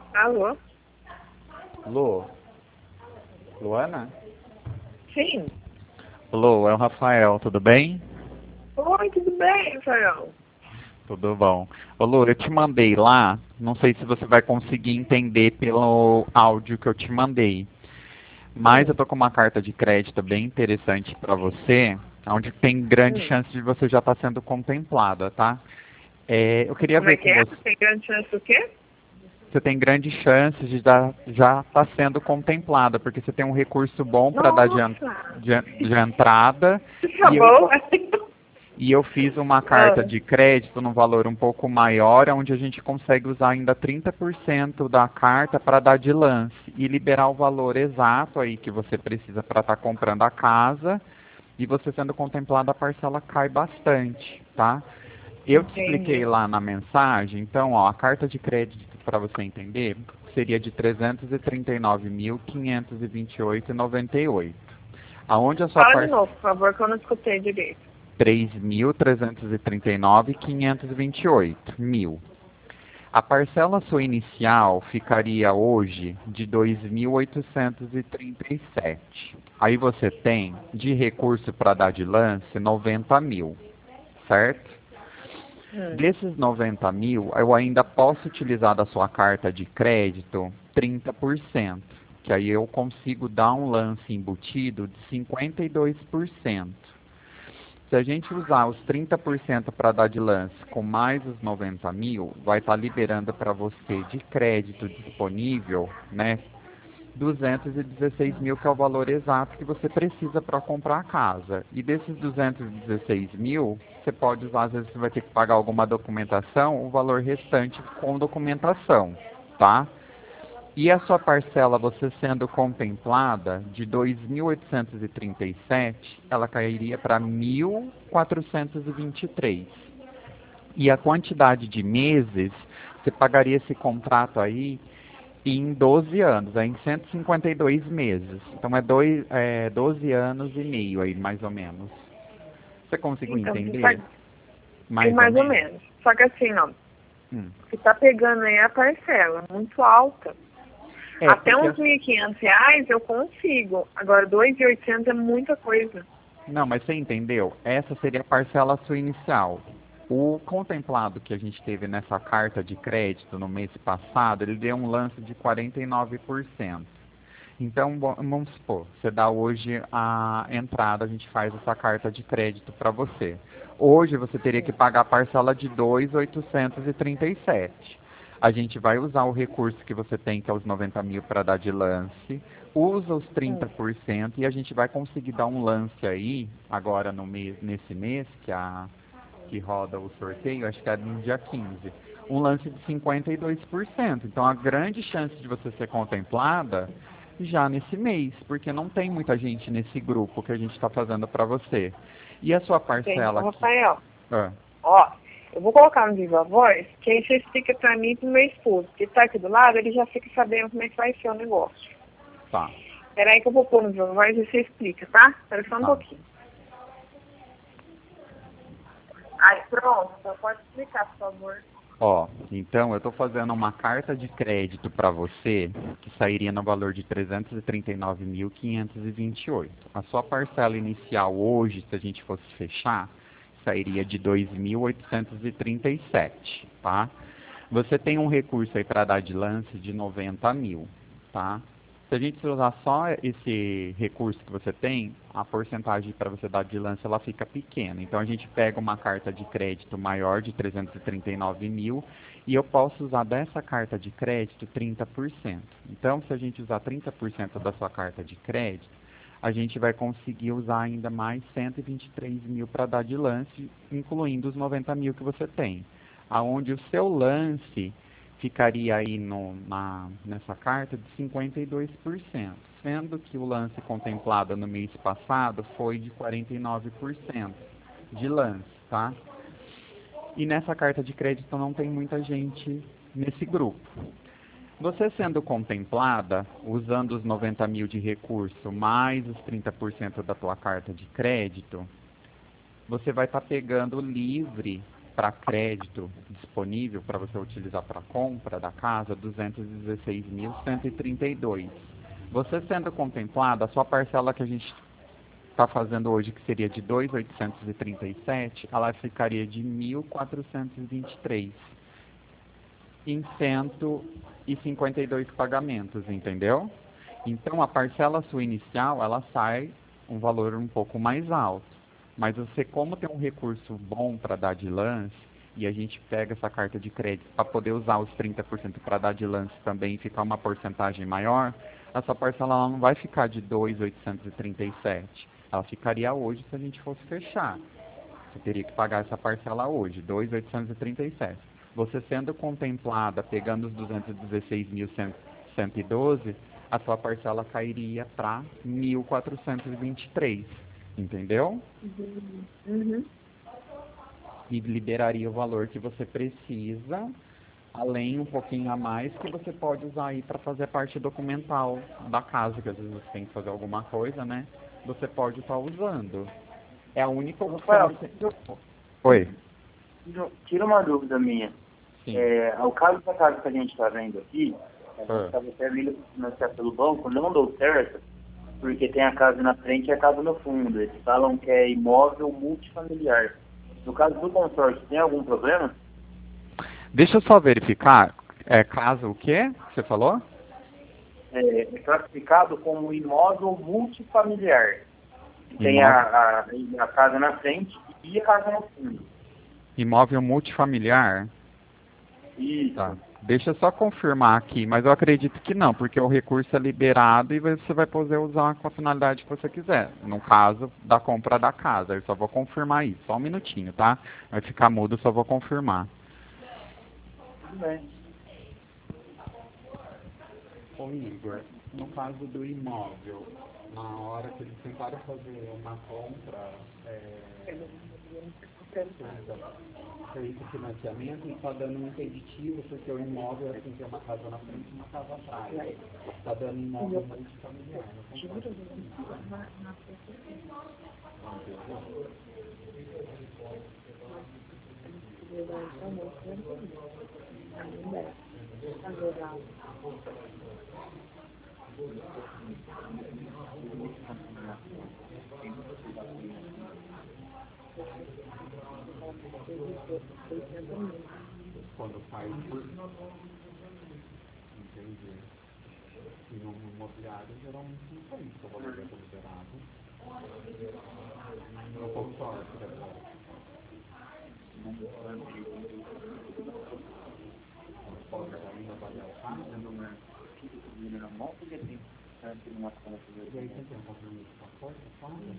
Alô? Lu? Luana? Sim. Lu, é o Rafael, tudo bem? Oi, tudo bem, Rafael? Tudo bom. Ô Lu, eu te mandei lá, não sei se você vai conseguir entender pelo áudio que eu te mandei, mas eu Hum, tô com uma carta de crédito bem interessante para você, onde tem grande hum. chance de você já estar sendo contemplada, tá? Eu queria Como é ver que com é? você. Tem grande chance do quê? Você tem grandes chances de já estar sendo contemplada, porque você tem um recurso bom para dar Nossa! de entrada Tá e eu bom? E eu fiz uma carta Ah, de crédito no valor um pouco maior, onde a gente consegue usar ainda 30% da carta para dar de lance e liberar o valor exato aí que você precisa para estar comprando a casa. E você sendo contemplado, a parcela cai bastante, tá? Eu te expliquei entendi. lá na mensagem, então, ó, a carta de crédito, para você entender, seria de 339.528,98. Aonde a sua Fala de parcela novo, por favor, que eu não escutei direito. 3.339.528 mil. A parcela sua inicial ficaria hoje de 2.837. Aí você tem de recurso para dar de lance 90 mil, certo? Hum, Desses 90 mil, eu ainda posso utilizar da sua carta de crédito 30%, que aí eu consigo dar um lance embutido de 52%. Se a gente usar os 30% para dar de lance com mais os 90 mil, vai estar liberando para você de crédito disponível, né, 216 mil, que é o valor exato que você precisa para comprar a casa. E desses 216 mil, você pode usar, às vezes você vai ter que pagar alguma documentação, o valor restante com documentação, tá? E a sua parcela, você sendo contemplada, de 2.837, ela cairia para 1.423. E a quantidade de meses, você pagaria esse contrato aí em 12 anos, em 152 meses. Então é 12 anos e meio aí, mais ou menos. Você conseguiu então, você tá... entender? E Mais ou mais ou menos? menos. Só que assim, ó, Hum. você tá pegando aí a parcela muito alta. Até Porque uns R$ 1.500 eu consigo. Agora, 2.800 é muita coisa. não, mas você entendeu? Essa seria a parcela sua inicial. O contemplado que a gente teve nessa carta de crédito no mês passado, ele deu um lance de 49%. Então, vamos supor, você dá hoje a entrada, a gente faz essa carta de crédito para você. Hoje você teria que pagar a parcela de 2.837. A gente vai usar o recurso que você tem, que é os 90 mil, para dar de lance, usa os Hum, 30% e a gente vai conseguir dar um lance aí, agora no mês, nesse mês, que roda o sorteio, acho que é no dia 15, um lance de 52%. Então, a grande chance de você ser contemplada já nesse mês, porque não tem muita gente nesse grupo que a gente está fazendo para você. E a sua entendi. parcela Ô, aqui? Rafael, Ah, ó, eu vou colocar no Viva Voz, que aí você explica pra mim e pro meu esposo. Que tá aqui do lado, ele já fica sabendo como é que vai ser o negócio. tá, Peraí que eu vou pôr no Viva Voz e você explica, tá? Espera só um tá. pouquinho. Aí, pronto. Então pode explicar, por favor. Ó, então eu estou fazendo uma carta de crédito para você que sairia no valor de 339.528. A sua parcela inicial hoje, se a gente fosse fechar, sairia de 2.837, tá? Você tem um recurso aí para dar de lance de 90 mil, tá? Se a gente usar só esse recurso que você tem, a porcentagem para você dar de lance ela fica pequena. Então a gente pega uma carta de crédito maior de 339 mil e eu posso usar dessa carta de crédito 30%. Então se a gente usar 30% da sua carta de crédito, a gente vai conseguir usar ainda mais 123 mil para dar de lance, incluindo os 90 mil que você tem. Aonde o seu lance ficaria aí nessa carta de 52%, sendo que o lance contemplado no mês passado foi de 49% de lance, tá? E nessa carta de crédito não tem muita gente nesse grupo. Você sendo contemplada, usando os 90 mil de recurso mais os 30% da tua carta de crédito, você vai estar pegando livre para crédito disponível para você utilizar para compra da casa, 216.132. Você sendo contemplado, a sua parcela que a gente está fazendo hoje, que seria de 2.837, ela ficaria de 1.423 em 152 pagamentos, entendeu? Então, a parcela sua inicial, ela sai um valor um pouco mais alto. Mas você, como tem um recurso bom para dar de lance, e a gente pega essa carta de crédito para poder usar os 30% para dar de lance também e ficar uma porcentagem maior, a sua parcela ela não vai ficar de 2.837. Ela ficaria hoje se a gente fosse fechar. Você teria que pagar essa parcela hoje, 2.837. Você sendo contemplada, pegando os 216.112, a sua parcela cairia para 1.423, entendeu? Uhum. E liberaria o valor que você precisa, além um pouquinho a mais que você pode usar aí para fazer a parte documental da casa, que às vezes você tem que fazer alguma coisa, né? Você pode estar usando. É a única opção. Oi. Tira uma dúvida minha. Sim. O caso da casa que a gente está vendo aqui, a gente estava até vendo financiar pelo banco, não deu certo, porque tem a casa na frente e a casa no fundo. Eles falam que é imóvel multifamiliar. No caso do consórcio, tem algum problema? Deixa eu só verificar. É casa o quê? Você falou? É classificado como imóvel multifamiliar. Tem Imóvel, a casa na frente e a casa no fundo. imóvel multifamiliar? Isso. Tá. Deixa eu só confirmar aqui, mas eu acredito que não, porque o recurso é liberado e você vai poder usar com a finalidade que você quiser. No caso da compra da casa, eu só vou confirmar isso. Só um minutinho, tá? Vai ficar mudo, só vou confirmar. Tudo bem. Ô Igor, no caso do imóvel, na hora que eles tentaram fazer uma compra, fez o financiamento e está dando um impeditivo, porque o imóvel assim, tem uma casa na frente e uma casa atrás. Está dando imóvel multifamiliar. Quando faz por... Entendi. E no imobiliário, geralmente não foi isso, o valor é considerado. No consórcio, pode ainda avaliar o carro, e aí você tem um compromisso com a porta, claro?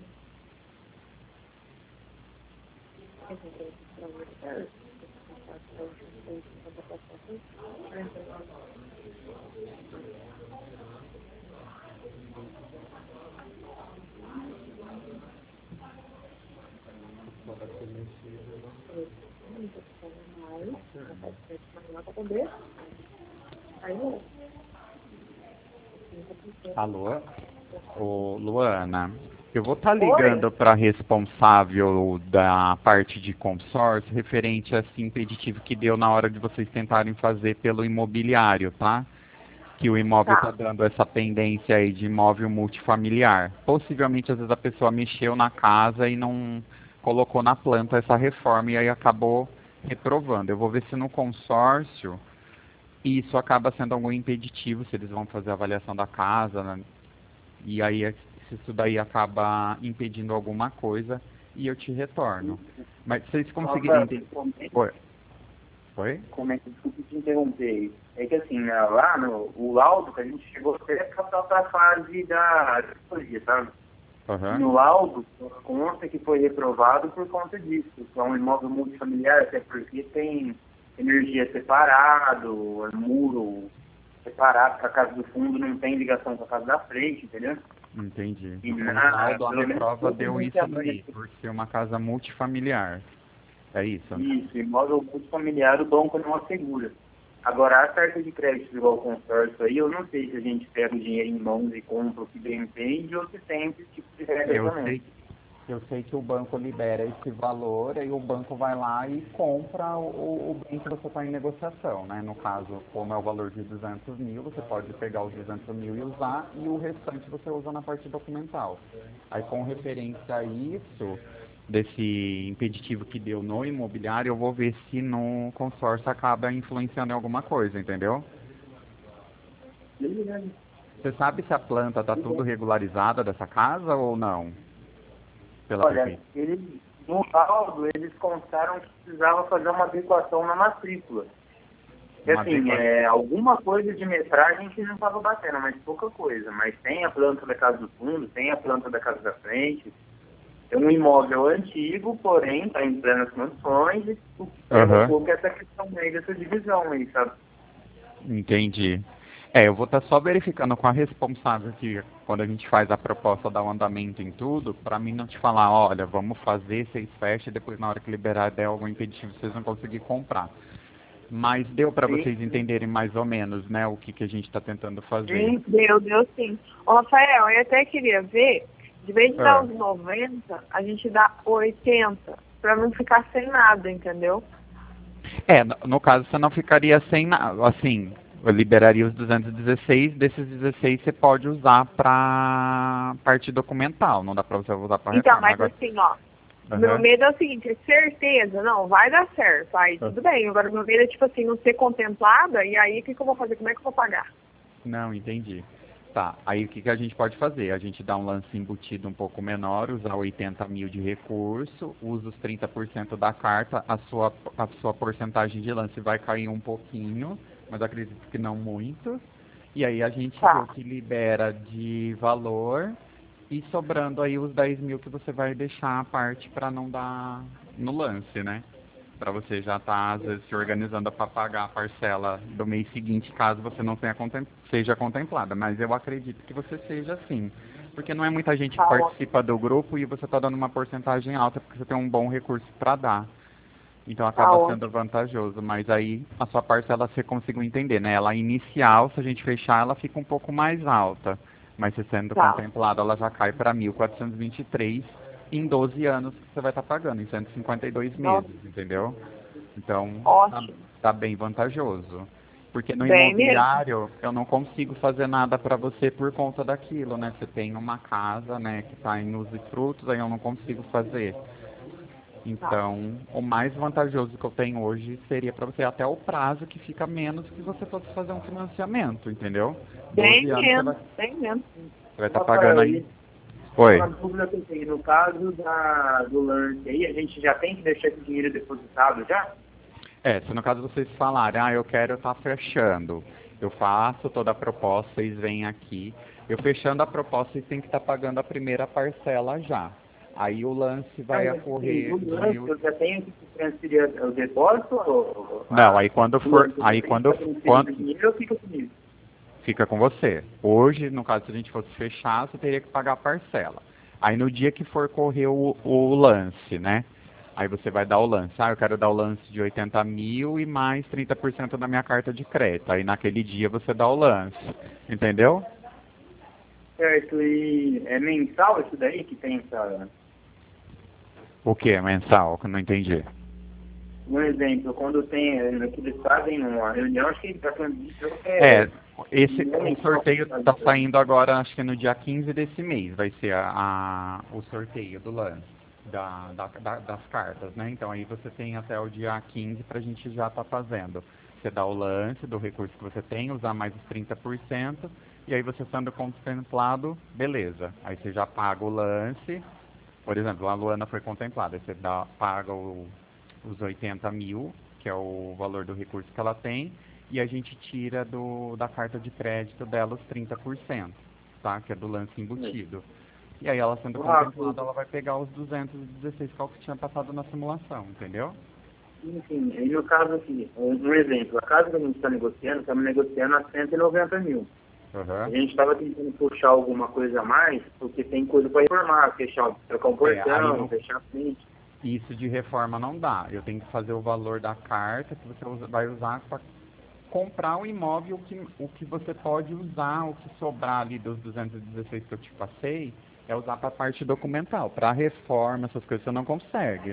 Alô? Ô, Luana, eu vou estar ligando para a responsável da parte de consórcio referente a esse impeditivo que deu na hora de vocês tentarem fazer pelo imobiliário, tá? Que o imóvel está dando essa pendência aí de imóvel multifamiliar. Possivelmente, às vezes, a pessoa mexeu na casa e não colocou na planta essa reforma e aí acabou reprovando. Eu vou ver se no consórcio isso acaba sendo algum impeditivo, se eles vão fazer a avaliação da casa, né? E aí se isso daí acaba impedindo alguma coisa e eu te retorno. Mas vocês conseguirem entender... Oi? Desculpe te interromper. É que assim, lá o laudo que a gente chegou até para a fase da psicologia, sabe? Uhum. No laudo, consta que foi reprovado por conta disso. É um imóvel multifamiliar, até porque tem energia separado, muro separado, que a casa do fundo não tem ligação com a casa da frente, entendeu? Entendi. E No laudo, a reprova deu isso daí, por ser uma casa multifamiliar. É isso? Isso, imóvel multifamiliar, o banco não assegura. Agora, a carta de crédito igual ao consórcio aí, eu não sei se a gente pega o dinheiro em mãos e compra o que bem entende ou se tem esse tipo de regra também. Eu sei que o banco libera esse valor, aí o banco vai lá e compra o bem que você está em negociação, né? No caso, como é o valor de 200 mil, você pode pegar os 200 mil e usar, e o restante você usa na parte documental. Aí, com referência a isso, desse impeditivo que deu no imobiliário, eu vou ver se no consórcio acaba influenciando em alguma coisa, entendeu? Você sabe se a planta está tudo regularizada dessa casa ou não? Pela Olha, prefeitura. no laudo, eles constaram que precisava fazer uma adequação na matrícula. E, assim, alguma coisa de metragem que não estava batendo, mas pouca coisa. Mas tem a planta da casa do fundo, tem a planta da casa da frente. É um imóvel antigo, porém está em plenas condições e um pouco essa questão aí dessa divisão aí, sabe? Entendi. Eu vou estar só verificando com a responsável que quando a gente faz a proposta, dar um andamento em tudo, para mim não te falar, olha, vamos fazer, vocês fecham, e depois na hora que liberar der algum impeditivo, vocês vão conseguir comprar. Mas deu para vocês entenderem mais ou menos, né, o que a gente está tentando fazer. Sim, deu sim. Ô, Rafael, eu até queria ver, de vez de dar os 90, a gente dá 80, para não ficar sem nada, entendeu? No caso você não ficaria sem nada, assim, eu liberaria os 216, desses 16 você pode usar para parte documental, não dá para você usar para Então, reforma. mas Agora, assim, ó, meu medo é o seguinte, é certeza, não, vai dar certo, aí tudo bem, agora meu medo é tipo assim, não ser contemplada, e aí o que eu vou fazer, como é que eu vou pagar? Não, entendi. Tá, aí o que a gente pode fazer? A gente dá um lance embutido um pouco menor, usar 80 mil de recurso, usa os 30% da carta, a sua porcentagem de lance vai cair um pouquinho, mas acredito que não muito. E aí a gente vê o que libera de valor e sobrando aí os 10 mil que você vai deixar a parte para não dar no lance, né? Para você já estar, às vezes, se organizando para pagar a parcela do mês seguinte, caso você não seja contemplada. Mas eu acredito que você seja assim. Porque não é muita gente que participa do grupo e você está dando uma porcentagem alta porque você tem um bom recurso para dar. Então acaba sendo vantajoso. Mas aí a sua parcela você conseguiu entender, né? Ela inicial, se a gente fechar, ela fica um pouco mais alta. Mas se sendo contemplada, ela já cai para 1.423 em 12 anos que você vai estar pagando, em 152 meses, entendeu? Então, tá bem vantajoso. Porque no imobiliário, eu não consigo fazer nada para você por conta daquilo, né? Você tem uma casa, né, que está em usufrutos, aí eu não consigo fazer. Então, o mais vantajoso que eu tenho hoje seria para você até o prazo que fica menos que você fosse fazer um financiamento, entendeu? Bem menos. Você vai estar pagando aí. Oi. Uma dúvida que eu tenho, no caso do lance aí, a gente já tem que deixar esse dinheiro depositado já? Se no caso vocês falarem, eu quero estar fechando, eu faço toda a proposta, vocês vêm aqui, eu fechando a proposta, vocês têm que estar pagando a primeira parcela já. Aí o lance vai ocorrer... O lance, eu já tenho que transferir o depósito? Não, aí quando for... dinheiro ou fica comigo? Fica com você. Hoje, no caso, se a gente fosse fechar, você teria que pagar a parcela. Aí no dia que for correr o lance, né? Aí você vai dar o lance. Eu quero dar o lance de 80 mil e mais 30% da minha carta de crédito. Aí naquele dia você dá o lance. Entendeu? Certo. E é mensal isso daí que tem essa... O que mensal? Que eu não entendi. Um exemplo, quando tem, que eles fazem uma reunião, acho que ele está falando disso. O sorteio está saindo agora, acho que no dia 15 desse mês, vai ser o sorteio do lance das cartas, né? Então aí você tem até o dia 15 para a gente já estar fazendo. Você dá o lance do recurso que você tem, usar mais os 30%, e aí você sendo contemplado, beleza. Aí você já paga o lance, por exemplo, a Luana foi contemplada, aí você paga os 80 mil, que é o valor do recurso que ela tem, e a gente tira da carta de crédito dela os 30%, tá? Que é do lance embutido. E aí ela sendo contemplada, ela vai pegar os 216 que ela tinha passado na simulação, entendeu? Enfim, e no caso aqui, um exemplo, a casa que a gente está negociando, estamos negociando a 190 mil. A gente estava tentando puxar alguma coisa a mais, porque tem coisa para reformar, trocar um portão, fechar a frente. Isso de reforma não dá. Eu tenho que fazer o valor da carta que você vai usar para comprar o imóvel, o que você pode usar, o que sobrar ali dos 216 que eu te passei, É usar para a parte documental. Para reforma, essas coisas você não consegue.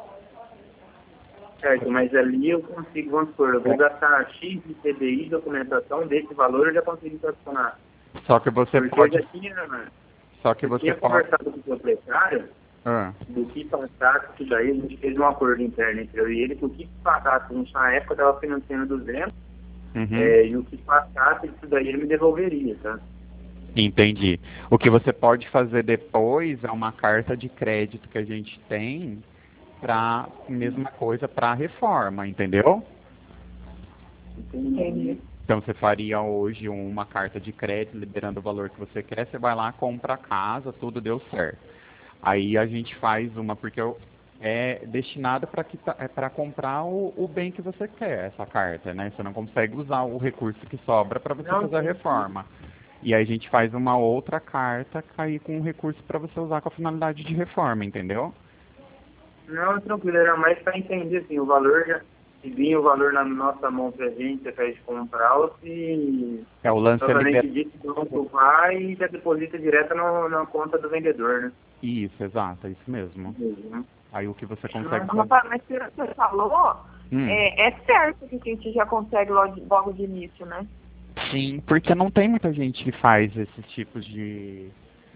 Certo, mas ali eu consigo, vamos supor, eu vou gastar X de CDI, documentação, desse valor eu já consigo estacionar. Só que você Porque pode... eu já tinha, Só que você pode... conversado com o proprietário do que passasse isso daí, a gente fez um acordo interno entre eu e ele, que o que passasse, na época eu estava financiando 200, e o que passasse isso daí ele me devolveria, tá? Entendi. O que você pode fazer depois é uma carta de crédito que a gente tem para mesma coisa para reforma, entendeu? Entendi. Então você faria hoje uma carta de crédito liberando o valor que você quer, você vai lá, compra a casa, tudo deu certo. Aí a gente faz uma, porque é destinada para comprar o bem que você quer, essa carta, né? Você não consegue usar o recurso que sobra para você fazer a reforma. E aí a gente faz uma outra carta cair com um recurso para você usar com a finalidade de reforma, entendeu? Não, tranquilo, era mais para entender assim, o valor já. Se vinha o valor na nossa mão pra gente, ao invés de comprar, ou se o lance totalmente disso, o banco vai e já deposita direto na conta do vendedor, né? Isso, exato, é isso mesmo. Aí o que você consegue fazer... Mas você falou, é certo que a gente já consegue logo de início, né? Sim, porque não tem muita gente que faz esses tipos de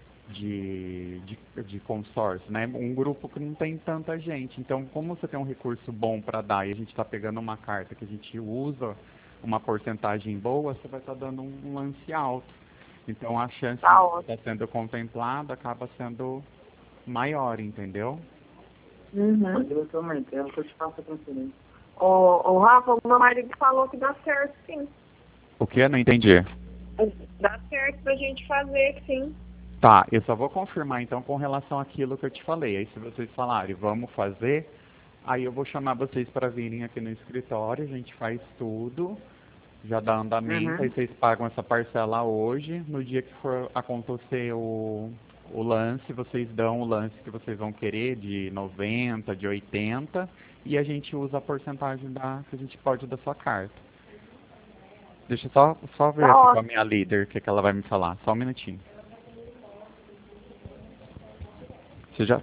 consórcio, né? Um grupo que não tem tanta gente. Então, como você tem um recurso bom para dar e a gente está pegando uma carta que a gente usa uma porcentagem boa, você vai estar dando um lance alto. Então, a chance de estar sendo contemplada acaba sendo maior, entendeu? Eu também, é o que eu te faço a transferência. O Rafa, o meu marido falou que dá certo, sim. O que? Não entendi. Dá certo pra gente fazer, sim. Tá, eu só vou confirmar então com relação àquilo que eu te falei. Aí se vocês falarem, vamos fazer, aí eu vou chamar vocês para virem aqui no escritório, a gente faz tudo, já dá andamento, aí vocês pagam essa parcela hoje, no dia que for acontecer o lance, vocês dão o lance que vocês vão querer, de 90, de 80, e a gente usa a porcentagem que a gente pode da sua carta. Deixa eu só ver aqui com a minha líder o que ela vai me falar, só um minutinho. Você já...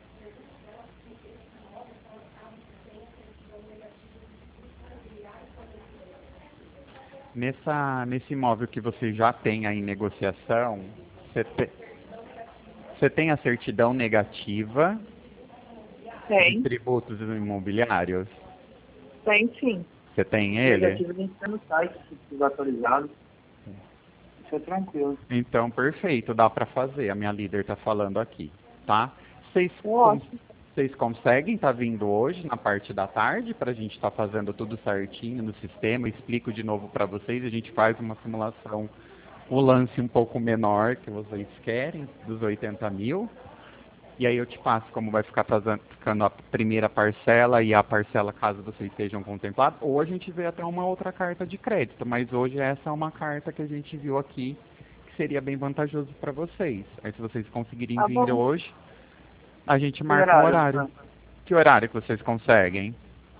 Nesse imóvel que você já tem aí em negociação, você tem a certidão negativa de tributos imobiliários? Tem, sim. Você tem ele? Negativo a gente tem no site, se precisar atualizado. Isso é tranquilo. Então, perfeito, dá para fazer. A minha líder está falando aqui, tá? Vocês conseguem estar vindo hoje na parte da tarde para a gente estar fazendo tudo certinho no sistema? Eu explico de novo para vocês, a gente faz uma simulação, um lance um pouco menor que vocês querem, dos 80 mil. E aí eu te passo como vai ficando a primeira parcela e a parcela caso vocês sejam contemplados. Ou a gente vê até uma outra carta de crédito, mas hoje essa é uma carta que a gente viu aqui que seria bem vantajoso para vocês. Aí se vocês conseguirem vir hoje, a gente marca um horário. Que horário que vocês conseguem?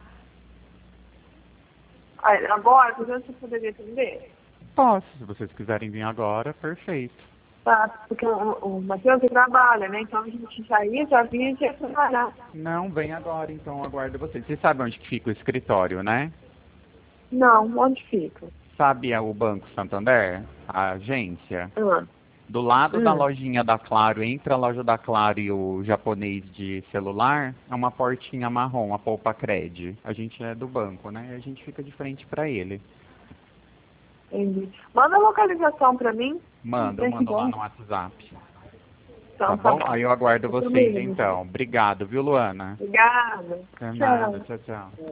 Agora, você poderia atender? Posso, se vocês quiserem vir agora, perfeito. Tá, porque o Matheus trabalha, né? Então a gente já vinha e já ia trabalhar. Não, vem agora, então aguardo vocês. Vocês sabem onde que fica o escritório, né? Não, onde fica? Sabe o Banco Santander? A agência? Do lado da lojinha da Claro, entre a loja da Claro e o japonês de celular, é uma portinha marrom, a Poupa Cred. A gente é do banco, né? E a gente fica de frente para ele. Entendi. Manda a localização para mim. Manda lá no WhatsApp. Então, tá bom? Aí eu aguardo vocês, então. Obrigado, viu, Luana? Obrigada. Tchau.